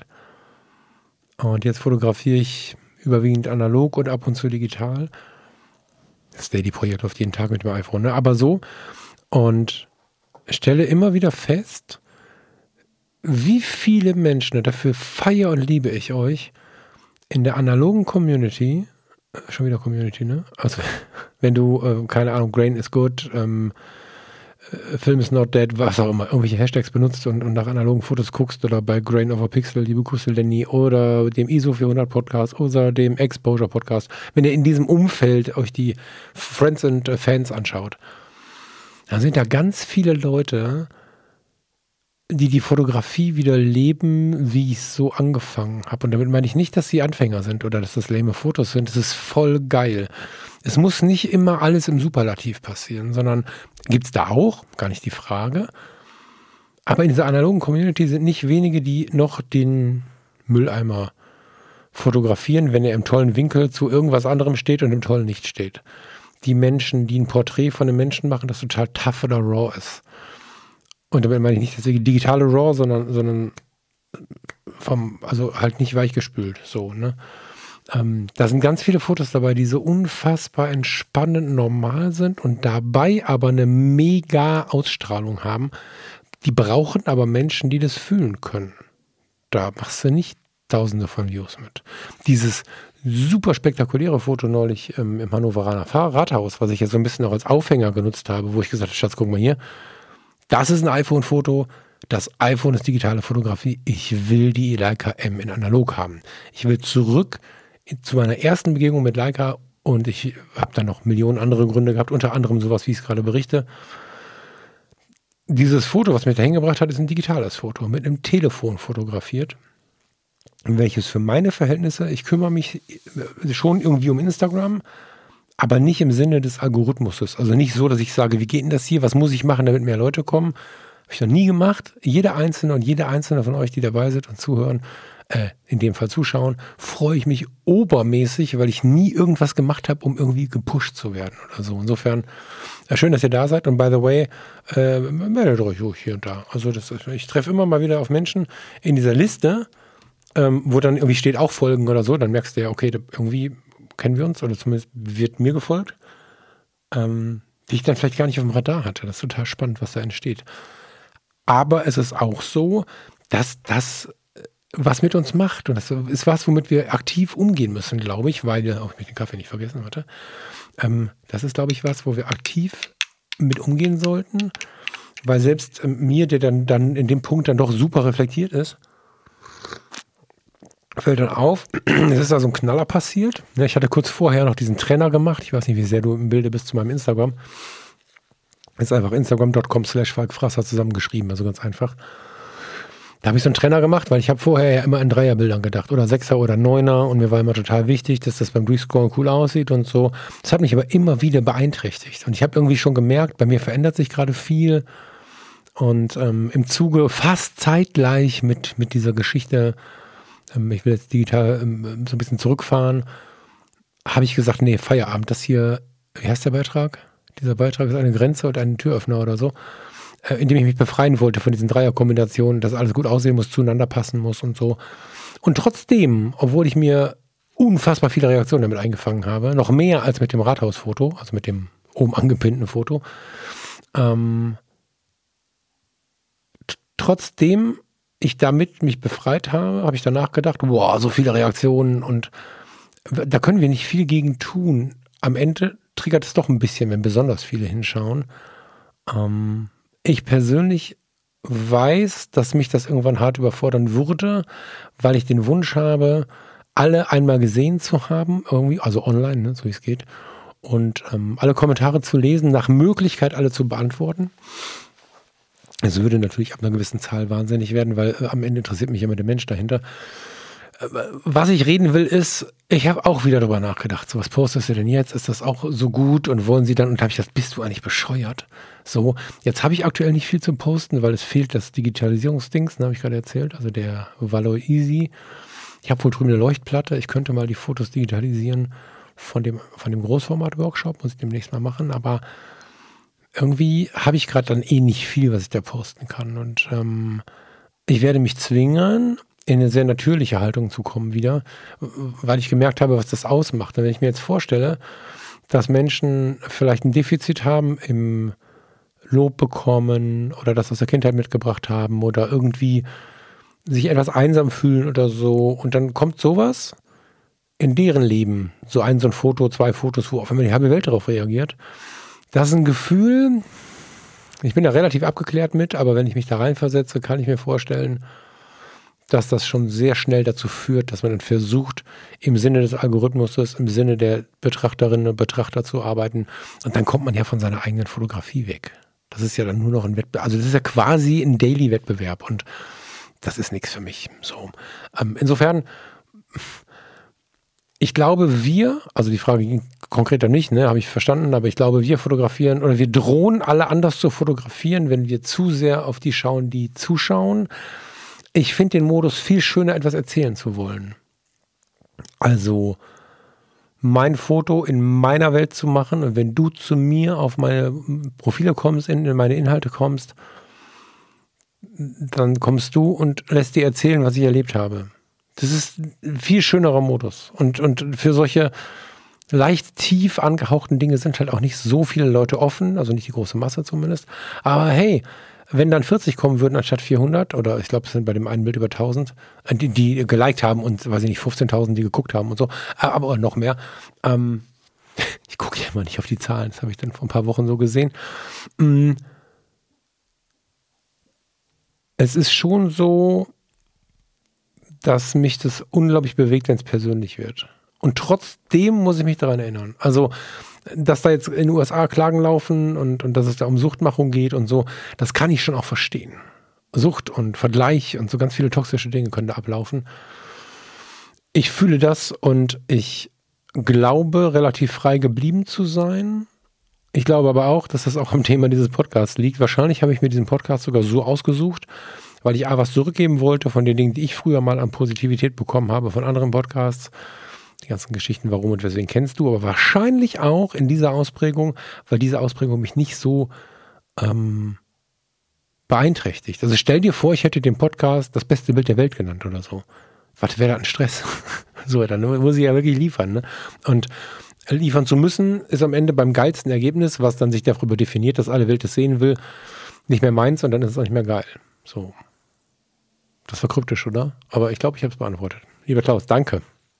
Und jetzt fotografiere ich überwiegend analog und ab und zu digital. Das Daily-Projekt läuft jeden Tag mit dem iPhone, ne? Aber so. Und stelle immer wieder fest, wie viele Menschen, und dafür feiere und liebe ich euch, in der analogen Community, schon wieder Community, ne? Also, wenn du, äh, keine Ahnung, Grain is good, ähm, Film is not dead, was auch immer, irgendwelche Hashtags benutzt und, und nach analogen Fotos guckst oder bei Grain over Pixel, liebe Grüße Lenny, oder dem I S O vierhundert Podcast oder dem Exposure Podcast, wenn ihr in diesem Umfeld euch die Friends und Fans anschaut, dann sind da ganz viele Leute, die die Fotografie wieder leben, wie ich es so angefangen habe. Und damit meine ich nicht, dass sie Anfänger sind oder dass das lame Fotos sind. Das ist voll geil. Es muss nicht immer alles im Superlativ passieren, sondern gibt es da auch, gar nicht die Frage. Aber in dieser analogen Community sind nicht wenige, die noch den Mülleimer fotografieren, wenn er im tollen Winkel zu irgendwas anderem steht und im tollen nicht steht. die Menschen, die ein Porträt von einem Menschen machen, das total tough oder raw ist. Und damit meine ich nicht das digitale RAW, sondern, sondern vom, also halt nicht weichgespült. So, ne? Ähm, da sind ganz viele Fotos dabei, die so unfassbar entspannend normal sind und dabei aber eine mega Ausstrahlung haben. Die brauchen aber Menschen, die das fühlen können. Da machst du nicht Tausende von Views mit. Dieses super spektakuläre Foto neulich ähm, im Hannoveraner Rathaus, was ich jetzt so ein bisschen auch als Aufhänger genutzt habe, wo ich gesagt habe, Schatz, guck mal hier, das ist ein iPhone-Foto, das iPhone ist digitale Fotografie, ich will die Leica M in analog haben. Ich will zurück zu meiner ersten Begegnung mit Leica und ich habe dann noch Millionen andere Gründe gehabt, unter anderem sowas, wie ich es gerade berichte. Dieses Foto, was mich da hingebracht hat, ist ein digitales Foto, mit einem Telefon fotografiert, welches für meine Verhältnisse, ich kümmere mich schon irgendwie um Instagram, aber nicht im Sinne des Algorithmuses. Also nicht so, dass ich sage, wie geht denn das hier, was muss ich machen, damit mehr Leute kommen. Habe ich noch nie gemacht. Jeder Einzelne und jede Einzelne von euch, die dabei sind und zuhören, äh, in dem Fall zuschauen, freue ich mich obermäßig, weil ich nie irgendwas gemacht habe, um irgendwie gepusht zu werden oder so. Insofern, äh, schön, dass ihr da seid und by the way, äh, meldet euch ruhig hier und da. Also das ist, ich treffe immer mal wieder auf Menschen in dieser Liste, ähm, wo dann irgendwie steht auch Folgen oder so, dann merkst du ja, okay, da irgendwie kennen wir uns oder zumindest wird mir gefolgt, ähm, die ich dann vielleicht gar nicht auf dem Radar hatte. Das ist total spannend, was da entsteht. Aber es ist auch so, dass das was mit uns macht und das ist was, womit wir aktiv umgehen müssen, glaube ich, weil, oh, ich möchte den Kaffee nicht vergessen, warte. Ähm, das ist, glaube ich, was, wo wir aktiv mit umgehen sollten, weil selbst ähm, mir, der dann, dann in dem Punkt dann doch super reflektiert ist, fällt dann auf, es ist da so ein Knaller passiert. Ich hatte kurz vorher noch diesen Trainer gemacht. Ich weiß nicht, wie sehr du im Bilde bist zu meinem Instagram. Das ist einfach instagram punkt com slash falkfrasser zusammengeschrieben, also ganz einfach. Da habe ich so einen Trainer gemacht, weil ich habe vorher ja immer in Dreierbildern gedacht oder Sechser oder Neuner und mir war immer total wichtig, dass das beim Durchscrollen cool aussieht und so. Das hat mich aber immer wieder beeinträchtigt und ich habe irgendwie schon gemerkt, bei mir verändert sich gerade viel und ähm, im Zuge fast zeitgleich mit, mit dieser Geschichte, ich will jetzt digital ähm, so ein bisschen zurückfahren, habe ich gesagt, nee, Feierabend, das hier, wie heißt der Beitrag? Dieser Beitrag ist eine Grenze und ein Türöffner oder so, äh, in dem ich mich befreien wollte von diesen Dreierkombinationen, dass alles gut aussehen muss, zueinander passen muss und so. Und trotzdem, obwohl ich mir unfassbar viele Reaktionen damit eingefangen habe, noch mehr als mit dem Rathausfoto, also mit dem oben angepinnten Foto, ähm, t- trotzdem ich damit mich befreit habe, habe ich danach gedacht, wow, so viele Reaktionen und da können wir nicht viel gegen tun. Am Ende triggert es doch ein bisschen, wenn besonders viele hinschauen. Ähm, ich persönlich weiß, dass mich das irgendwann hart überfordern würde, weil ich den Wunsch habe, alle einmal gesehen zu haben, irgendwie, also online, ne, so wie es geht, und ähm, alle Kommentare zu lesen, nach Möglichkeit alle zu beantworten. Es würde natürlich ab einer gewissen Zahl wahnsinnig werden, weil äh, am Ende interessiert mich immer der Mensch dahinter. Äh, was ich reden will ist, ich habe auch wieder darüber nachgedacht, so was postest du denn jetzt? Ist das auch so gut? Und wollen sie dann, und habe ich gedacht, bist du eigentlich bescheuert? So, jetzt habe ich aktuell nicht viel zu posten, weil es fehlt das Digitalisierungsdings, ne, habe ich gerade erzählt, also der Valo Easy. Ich habe wohl drüben eine Leuchtplatte, ich könnte mal die Fotos digitalisieren von dem, von dem Großformat-Workshop, muss ich demnächst mal machen, aber irgendwie habe ich gerade dann eh nicht viel, was ich da posten kann. Und ähm, ich werde mich zwingen, in eine sehr natürliche Haltung zu kommen wieder, weil ich gemerkt habe, was das ausmacht. Und wenn ich mir jetzt vorstelle, dass Menschen vielleicht ein Defizit haben im Lob bekommen oder das aus der Kindheit mitgebracht haben oder irgendwie sich etwas einsam fühlen oder so und dann kommt sowas in deren Leben, so ein, so ein Foto, zwei Fotos, wo auf einmal die halbe Welt darauf reagiert. Das ist ein Gefühl, ich bin da relativ abgeklärt mit, aber wenn ich mich da reinversetze, kann ich mir vorstellen, dass das schon sehr schnell dazu führt, dass man dann versucht, im Sinne des Algorithmuses, im Sinne der Betrachterinnen und Betrachter zu arbeiten. Und dann kommt man ja von seiner eigenen Fotografie weg. Das ist ja dann nur noch ein Wettbewerb. Also das ist ja quasi ein Daily-Wettbewerb und das ist nichts für mich. So. Ähm, insofern, ich glaube, wir, also die Frage ging konkreter nicht, ne, habe ich verstanden, aber ich glaube, wir fotografieren oder wir drohen alle anders zu fotografieren, wenn wir zu sehr auf die schauen, die zuschauen. Ich finde den Modus viel schöner, etwas erzählen zu wollen. Also mein Foto in meiner Welt zu machen. Und wenn du zu mir auf meine Profile kommst, in, in meine Inhalte kommst, dann kommst du und lässt dir erzählen, was ich erlebt habe. Das ist ein viel schönerer Modus. Und, und für solche leicht tief angehauchten Dinge sind halt auch nicht so viele Leute offen, also nicht die große Masse zumindest. Aber hey, wenn dann vierzig kommen würden anstatt vierhundert, oder ich glaube, es sind bei dem einen Bild über tausend, die, die geliked haben und, weiß ich nicht, fünfzehntausend, die geguckt haben und so, aber noch mehr. Ähm, ich gucke ja immer nicht auf die Zahlen, das habe ich dann vor ein paar Wochen so gesehen. Es ist schon so, dass mich das unglaublich bewegt, wenn es persönlich wird. Und trotzdem muss ich mich daran erinnern. Also, dass da jetzt in den U S A Klagen laufen und, und dass es da um Suchtmachung geht und so, das kann ich schon auch verstehen. Sucht und Vergleich und so ganz viele toxische Dinge können da ablaufen. Ich fühle das und ich glaube, relativ frei geblieben zu sein. Ich glaube aber auch, dass das auch am Thema dieses Podcasts liegt. Wahrscheinlich habe ich mir diesen Podcast sogar so ausgesucht, weil ich A, was zurückgeben wollte von den Dingen, die ich früher mal an Positivität bekommen habe von anderen Podcasts. Die ganzen Geschichten, warum und weswegen kennst du, aber wahrscheinlich auch in dieser Ausprägung, weil diese Ausprägung mich nicht so ähm, beeinträchtigt. Also stell dir vor, ich hätte den Podcast das beste Bild der Welt genannt oder so. Was wäre da ein Stress? So, dann muss ich ja wirklich liefern. Ne? Und liefern zu müssen, ist am Ende beim geilsten Ergebnis, was dann sich darüber definiert, dass alle Welt es sehen will, nicht mehr meins und dann ist es auch nicht mehr geil. So. Das war kryptisch, oder? Aber ich glaube, ich habe es beantwortet. Lieber Klaus, danke.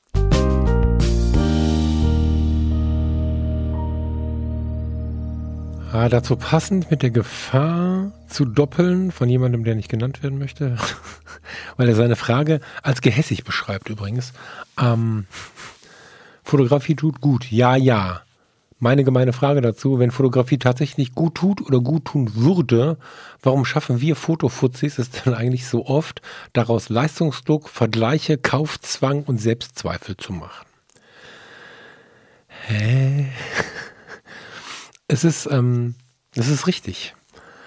Ah, dazu passend mit der Gefahr zu doppeln von jemandem, der nicht genannt werden möchte, weil er seine Frage als gehässig beschreibt übrigens. Ähm, Fotografie tut gut. Ja, ja. Meine gemeine Frage dazu, wenn Fotografie tatsächlich gut tut oder gut tun würde, warum schaffen wir Fotofuzis es denn eigentlich so oft, daraus Leistungsdruck, Vergleiche, Kaufzwang und Selbstzweifel zu machen? Hä? Es ist, ähm, es ist richtig.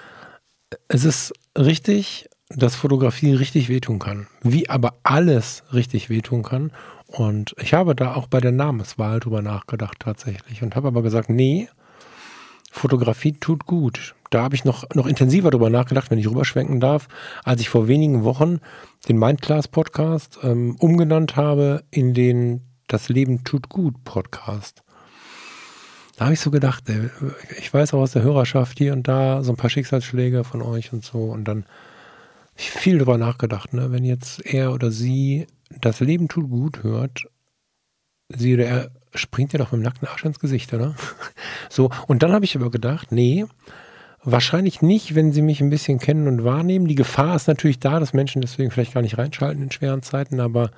Es ist richtig, dass Fotografie richtig wehtun kann. Wie aber alles richtig wehtun kann. Und ich habe da auch bei der Namenswahl drüber nachgedacht tatsächlich und habe aber gesagt, nee, Fotografie tut gut. Da habe ich noch, noch intensiver drüber nachgedacht, wenn ich rüberschwenken darf, als ich vor wenigen Wochen den Mindclass Podcast ähm, umgenannt habe in den Das Leben tut gut Podcast. Da habe ich so gedacht, ey, ich weiß auch aus der Hörerschaft hier und da so ein paar Schicksalsschläge von euch und so. Und dann habe ich viel drüber nachgedacht, ne? Wenn jetzt er oder sie Das Leben tut gut hört, sie oder er springt ja doch mit dem nackten Arsch ins Gesicht, oder? So, und dann habe ich aber gedacht, nee, wahrscheinlich nicht, wenn sie mich ein bisschen kennen und wahrnehmen. Die Gefahr ist natürlich da, dass Menschen deswegen vielleicht gar nicht reinschalten in schweren Zeiten, aber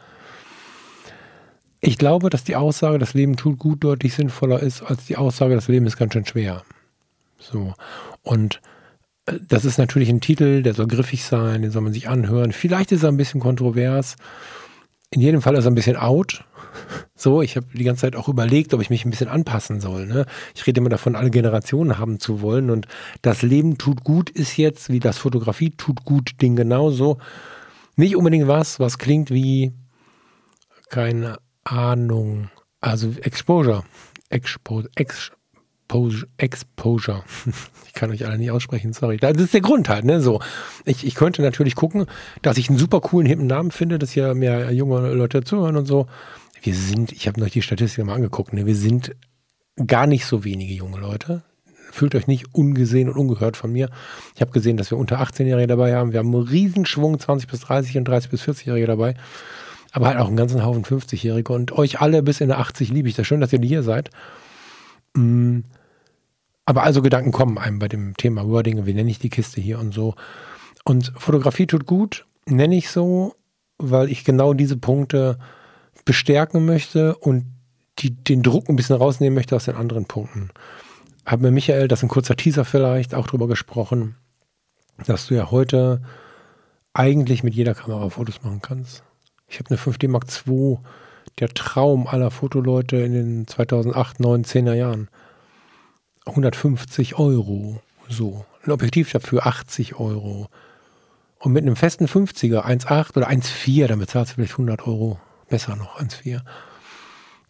ich glaube, dass die Aussage, das Leben tut gut, deutlich sinnvoller ist, als die Aussage, das Leben ist ganz schön schwer. So. Und das ist natürlich ein Titel, der soll griffig sein, den soll man sich anhören. Vielleicht ist er ein bisschen kontrovers. In jedem Fall ist er ein bisschen out. So, ich habe die ganze Zeit auch überlegt, ob ich mich ein bisschen anpassen soll. Ne? Ich rede immer davon, alle Generationen haben zu wollen. Und das Leben tut gut ist jetzt, wie das Fotografie tut gut Ding genauso. Nicht unbedingt was, was klingt wie, keine Ahnung, also Exposure. Expo, Exposure. Exposure. Ich kann euch alle nicht aussprechen, sorry. Das ist der Grund halt, ne? So. Ich, ich könnte natürlich gucken, dass ich einen super coolen, hippen Namen finde, dass hier mehr junge Leute zuhören und so. Wir sind, ich habe noch die Statistik mal angeguckt, ne? Wir sind gar nicht so wenige junge Leute. Fühlt euch nicht ungesehen und ungehört von mir. Ich habe gesehen, dass wir unter achtzehn-Jährige dabei haben. Wir haben einen Riesensschwung zwanzig bis dreißig und dreißig bis vierzig-Jährige dabei. Aber halt auch einen ganzen Haufen fünfzig-Jährige. Und euch alle bis in der achtzig liebe ich. Das ist schön, dass ihr hier seid. Mm. Aber also Gedanken kommen einem bei dem Thema Wording. Wie nenne ich die Kiste hier und so. Und Fotografie tut gut, nenne ich so, weil ich genau diese Punkte bestärken möchte und die, den Druck ein bisschen rausnehmen möchte aus den anderen Punkten. Habe mit Michael, das ist ein kurzer Teaser vielleicht, auch drüber gesprochen, dass du ja heute eigentlich mit jeder Kamera Fotos machen kannst. Ich habe eine fünf D Mark zwei, der Traum aller Fotoleute in den zweitausendacht, neun, zehner Jahren. hundertfünfzig Euro, so. Ein Objektiv dafür achtzig Euro. Und mit einem festen fünfziger, eins Komma acht oder eins Komma vier, dann bezahlst du vielleicht hundert Euro. Besser noch, eins Komma vier.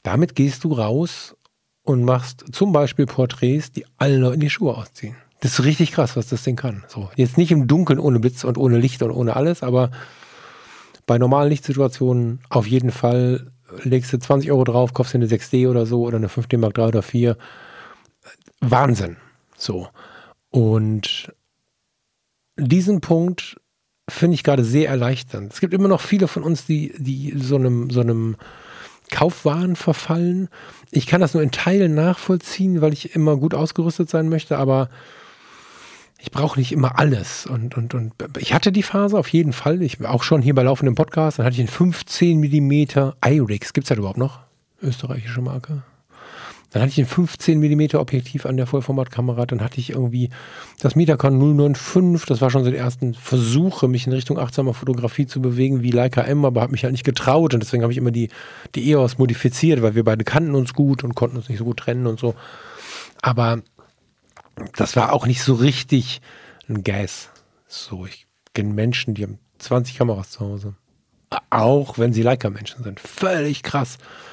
damit gehst du raus und machst zum Beispiel Porträts, die allen Leuten die Schuhe ausziehen. Das ist richtig krass, was das Ding kann. So, jetzt nicht im Dunkeln ohne Blitz und ohne Licht und ohne alles, aber bei normalen Lichtsituationen auf jeden Fall legst du zwanzig Euro drauf, kaufst dir eine sechs D oder so oder eine fünf D Mark drei oder vier. Wahnsinn. So. Und diesen Punkt finde ich gerade sehr erleichternd. Es gibt immer noch viele von uns, die, die so einem, so einem Kaufwahn verfallen. Ich kann das nur in Teilen nachvollziehen, weil ich immer gut ausgerüstet sein möchte, aber ich brauche nicht immer alles. Und, und, und ich hatte die Phase auf jeden Fall. Ich auch schon hier bei laufendem Podcast. Dann hatte ich einen fünfzehn Millimeter IRIX. Gibt es das überhaupt noch? Österreichische Marke. Dann hatte ich ein fünfzehn Millimeter Objektiv an der Vollformatkamera. Dann hatte ich irgendwie das Metacon null neun fünf. Das war schon so die ersten Versuche, mich in Richtung achtsamer Fotografie zu bewegen, wie Leica M, aber habe mich halt nicht getraut. Und deswegen habe ich immer die, die E O S modifiziert, weil wir beide kannten uns gut und konnten uns nicht so gut trennen und so. Aber das war auch nicht so richtig ein Gas. So, ich kenne Menschen, die haben zwanzig Kameras zu Hause. Auch wenn sie Leica-Menschen sind. Völlig krass.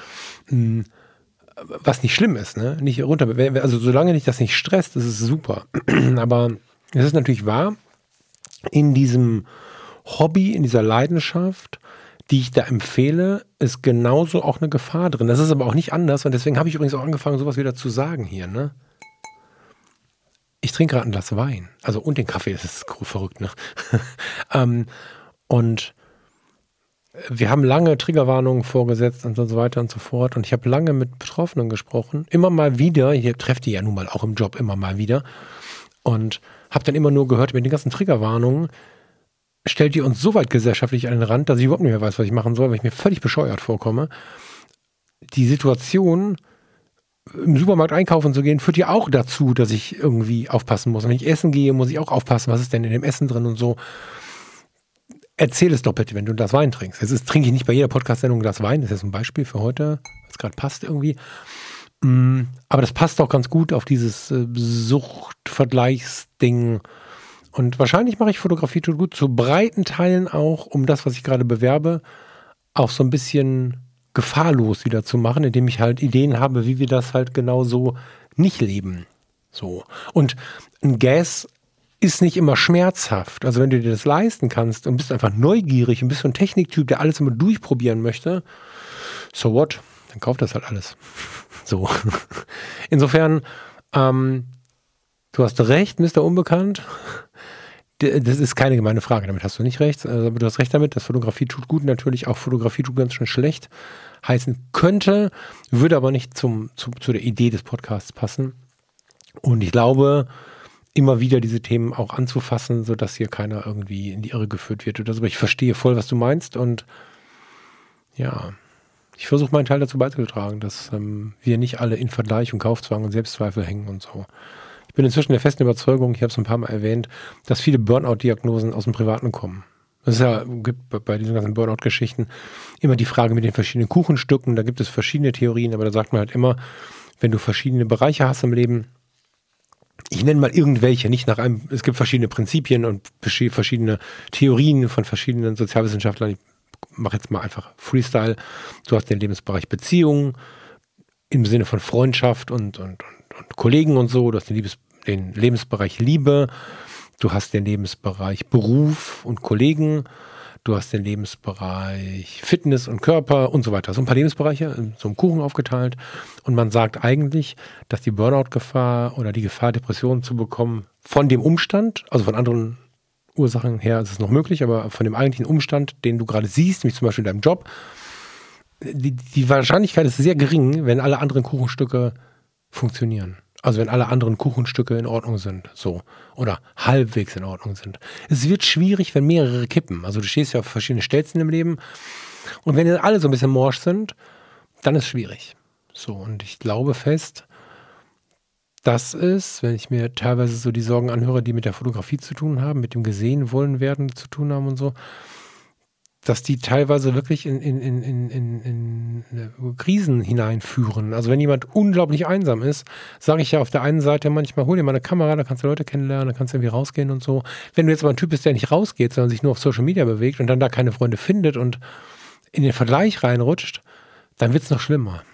Was nicht schlimm ist, ne? Nicht runter. Also solange dich das nicht stresst, ist es super. Aber es ist natürlich wahr, in diesem Hobby, in dieser Leidenschaft, die ich da empfehle, ist genauso auch eine Gefahr drin. Das ist aber auch nicht anders und deswegen habe ich übrigens auch angefangen, sowas wieder zu sagen hier, ne? Ich trinke gerade ein Glas Wein. Also und den Kaffee, das ist verrückt, ne? ähm, und wir haben lange Triggerwarnungen vorgesetzt und so weiter und so fort. Und ich habe lange mit Betroffenen gesprochen. Immer mal wieder, ich treffe die ja nun mal auch im Job immer mal wieder. Und habe dann immer nur gehört, mit den ganzen Triggerwarnungen stellt die uns so weit gesellschaftlich an den Rand, dass ich überhaupt nicht mehr weiß, was ich machen soll, weil ich mir völlig bescheuert vorkomme. Die Situation, im Supermarkt einkaufen zu gehen, führt ja auch dazu, dass ich irgendwie aufpassen muss. Wenn ich essen gehe, muss ich auch aufpassen, was ist denn in dem Essen drin und so. Erzähl es doch bitte, wenn du ein Glas Wein trinkst. Jetzt ist, trinke ich nicht bei jeder Podcast-Sendung ein Glas Wein. Das ist jetzt ein Beispiel für heute, was gerade passt irgendwie. Aber das passt auch ganz gut auf dieses äh, Suchtvergleichsding. Und wahrscheinlich mache ich Fotografie tut gut zu breiten Teilen auch, um das, was ich gerade bewerbe, auch so ein bisschen gefahrlos wieder zu machen, indem ich halt Ideen habe, wie wir das halt genau so nicht leben. So. Und ein Gas ist nicht immer schmerzhaft. Also wenn du dir das leisten kannst und bist einfach neugierig und bist so ein Techniktyp, der alles immer durchprobieren möchte, so what? Dann kauft das halt alles. So. Insofern, ähm, du hast recht, Mister Unbekannt. Das ist keine gemeine Frage, damit hast du nicht recht. Also du hast recht damit, dass Fotografie tut gut, natürlich auch Fotografie tut ganz schön schlecht heißen könnte, würde aber nicht zum, zu, zu der Idee des Podcasts passen. Und ich glaube, immer wieder diese Themen auch anzufassen, sodass hier keiner irgendwie in die Irre geführt wird oder so. Aber ich verstehe voll, was du meinst und ja, ich versuche meinen Teil dazu beizutragen, dass ähm, wir nicht alle in Vergleich und Kaufzwang und Selbstzweifel hängen und so. Ich bin inzwischen der festen Überzeugung, ich habe es ein paar Mal erwähnt, dass viele Burnout-Diagnosen aus dem Privaten kommen. Es ist ja, gibt bei diesen ganzen Burnout-Geschichten immer die Frage mit den verschiedenen Kuchenstücken, da gibt es verschiedene Theorien, aber da sagt man halt immer, wenn du verschiedene Bereiche hast im Leben, ich nenne mal irgendwelche, nicht nach einem, es gibt verschiedene Prinzipien und verschiedene Theorien von verschiedenen Sozialwissenschaftlern, ich mache jetzt mal einfach Freestyle, du hast den Lebensbereich Beziehungen, im Sinne von Freundschaft und, und, und, und Kollegen und so, du hast den, Liebes, den Lebensbereich Liebe, du hast den Lebensbereich Beruf und Kollegen, du hast den Lebensbereich Fitness und Körper und so weiter. So ein paar Lebensbereiche in so einem Kuchen aufgeteilt. Und man sagt eigentlich, dass die Burnout-Gefahr oder die Gefahr, Depressionen zu bekommen, von dem Umstand, also von anderen Ursachen her ist es noch möglich, aber von dem eigentlichen Umstand, den du gerade siehst, nämlich zum Beispiel in deinem Job, die, die Wahrscheinlichkeit ist sehr gering, wenn alle anderen Kuchenstücke funktionieren. Also wenn alle anderen Kuchenstücke in Ordnung sind, so, oder halbwegs in Ordnung sind. Es wird schwierig, wenn mehrere kippen. Also du stehst ja auf verschiedenen Stelzen im Leben und wenn alle so ein bisschen morsch sind, dann ist es schwierig. So, und ich glaube fest, dass es, wenn ich mir teilweise so die Sorgen anhöre, die mit der Fotografie zu tun haben, mit dem gesehen wollen werden zu tun haben und so, dass die teilweise wirklich in, in, in, in, in, in Krisen hineinführen. Also wenn jemand unglaublich einsam ist, sage ich ja auf der einen Seite manchmal, hol dir mal eine Kamera, da kannst du Leute kennenlernen, da kannst du irgendwie rausgehen und so. Wenn du jetzt aber ein Typ bist, der nicht rausgeht, sondern sich nur auf Social Media bewegt und dann da keine Freunde findet und in den Vergleich reinrutscht, dann wird es noch schlimmer.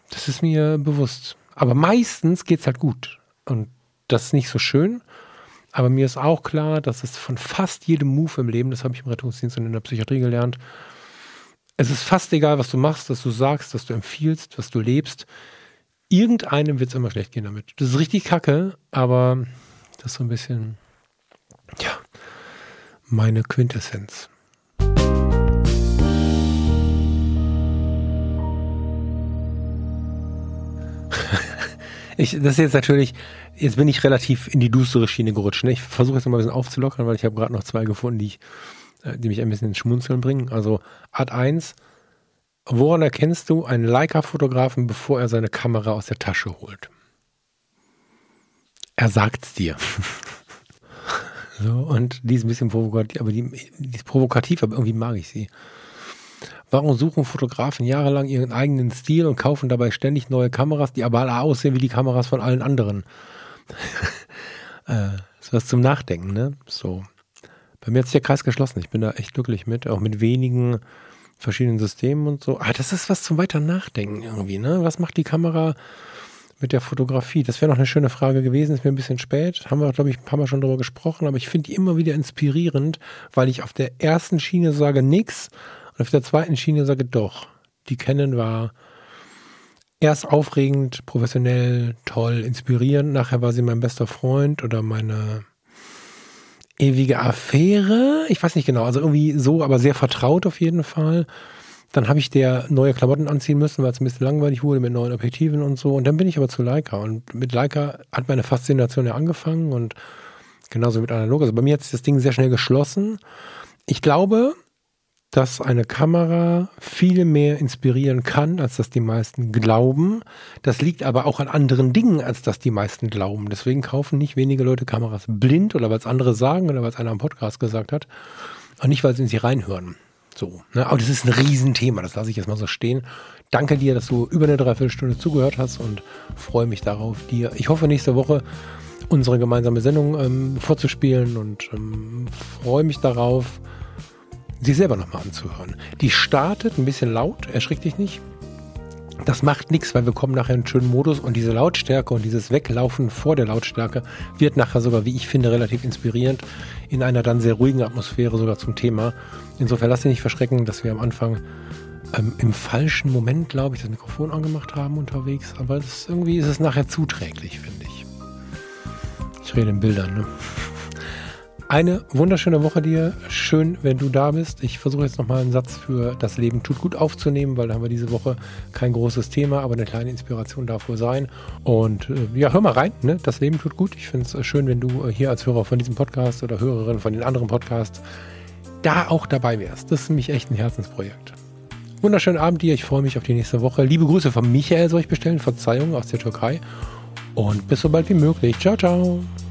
Das ist mir bewusst. Aber meistens geht es halt gut. Und das ist nicht so schön. Aber mir ist auch klar, dass es von fast jedem Move im Leben, das habe ich im Rettungsdienst und in der Psychiatrie gelernt, es ist fast egal, was du machst, was du sagst, was du empfiehlst, was du lebst. Irgendeinem wird es immer schlecht gehen damit. Das ist richtig kacke, aber das ist so ein bisschen, ja, meine Quintessenz. Ich, das ist jetzt natürlich, jetzt bin ich relativ in die düstere Schiene gerutscht. Ne? Ich versuche jetzt noch mal ein bisschen aufzulockern, weil ich habe gerade noch zwei gefunden, die, ich, die mich ein bisschen ins Schmunzeln bringen. Also Art eins, woran erkennst du einen Leica-Fotografen, bevor er seine Kamera aus der Tasche holt? Er sagt's dir. So, und die ist ein bisschen provokativ, aber die, die ist provokativ, aber irgendwie mag ich sie. Warum suchen Fotografen jahrelang ihren eigenen Stil und kaufen dabei ständig neue Kameras, die aber alle aussehen wie die Kameras von allen anderen? äh, das ist was zum Nachdenken, ne? So. Bei mir hat sich der Kreis geschlossen. Ich bin da echt glücklich mit, auch mit wenigen verschiedenen Systemen und so. Ah, das ist was zum weiter Nachdenken irgendwie, ne? Was macht die Kamera mit der Fotografie? Das wäre noch eine schöne Frage gewesen, ist mir ein bisschen spät. Haben wir, glaube ich, ein paar Mal schon drüber gesprochen, aber ich finde die immer wieder inspirierend, weil ich auf der ersten Schiene sage nix. Und auf der zweiten Schiene sage doch, die Canon war erst aufregend, professionell, toll, inspirierend. Nachher war sie mein bester Freund oder meine ewige Affäre. Ich weiß nicht genau, also irgendwie so, aber sehr vertraut auf jeden Fall. Dann habe ich der neue Klamotten anziehen müssen, weil es ein bisschen langweilig wurde mit neuen Objektiven und so. Und dann bin ich aber zu Leica. Und mit Leica hat meine Faszination ja angefangen und genauso mit analog. Also bei mir hat sich das Ding sehr schnell geschlossen. Ich glaube, dass eine Kamera viel mehr inspirieren kann, als das die meisten glauben. Das liegt aber auch an anderen Dingen, als das die meisten glauben. Deswegen kaufen nicht wenige Leute Kameras blind oder weil es andere sagen oder weil es einer am Podcast gesagt hat. Und nicht, weil sie in sie reinhören. So, ne? Aber das ist ein Riesenthema, das lasse ich jetzt mal so stehen. Danke dir, dass du über eine Dreiviertelstunde zugehört hast und freue mich darauf, dir, ich hoffe, nächste Woche unsere gemeinsame Sendung ähm, vorzuspielen und ähm, freue mich darauf, sie selber nochmal anzuhören. Die startet ein bisschen laut, erschrick dich nicht. Das macht nichts, weil wir kommen nachher in einen schönen Modus und diese Lautstärke und dieses Weglaufen vor der Lautstärke wird nachher sogar, wie ich finde, relativ inspirierend in einer dann sehr ruhigen Atmosphäre sogar zum Thema. Insofern lass dich nicht verschrecken, dass wir am Anfang ähm, im falschen Moment, glaube ich, das Mikrofon angemacht haben unterwegs, aber das, irgendwie ist es nachher zuträglich, finde ich. Ich rede in Bildern, ne? Eine wunderschöne Woche dir. Schön, wenn du da bist. Ich versuche jetzt nochmal einen Satz für das Leben tut gut aufzunehmen, weil da haben wir diese Woche kein großes Thema, aber eine kleine Inspiration darf wohl sein. Und äh, ja, hör mal rein, ne? Das Leben tut gut. Ich finde es schön, wenn du äh, hier als Hörer von diesem Podcast oder Hörerin von den anderen Podcasts da auch dabei wärst. Das ist nämlich echt ein Herzensprojekt. Wunderschönen Abend dir. Ich freue mich auf die nächste Woche. Liebe Grüße von Michael soll ich bestellen. Verzeihung aus der Türkei. Und bis so bald wie möglich. Ciao, ciao.